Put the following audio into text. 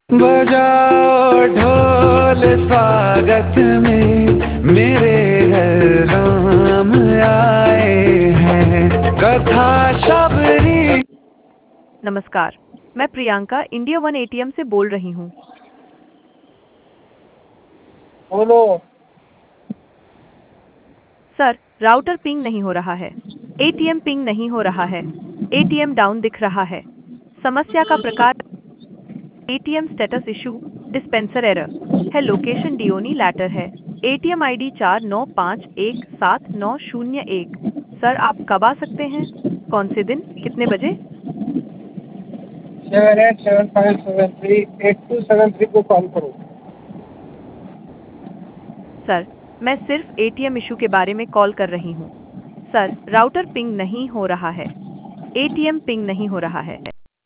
बजाओ ढोल स्वागत में, मेरे घर राम आए हैं, कथा शबरी। नमस्कार, मैं प्रियंका इंडिया वन एटीएम से बोल रही हूँ। बोलो। सर, राउटर पिंग नहीं हो रहा है। एटीएम पिंग नहीं हो रहा है। एटीएम डाउन दिख रहा है। समस्या का प्रकार ATM status issue, dispenser error है। लोकेशन डियोनी लैटर है। ATM ID 49517901। सर, आप कब आ सकते हैं? कौन से दिन, कितने बजे? 7875738273 को कॉल करो। सर, मैं सिर्फ एटीएम इशू के बारे में कॉल कर रही हूँ। सर, राउटर पिंग नहीं हो रहा है। एटीएम पिंग नहीं हो रहा है।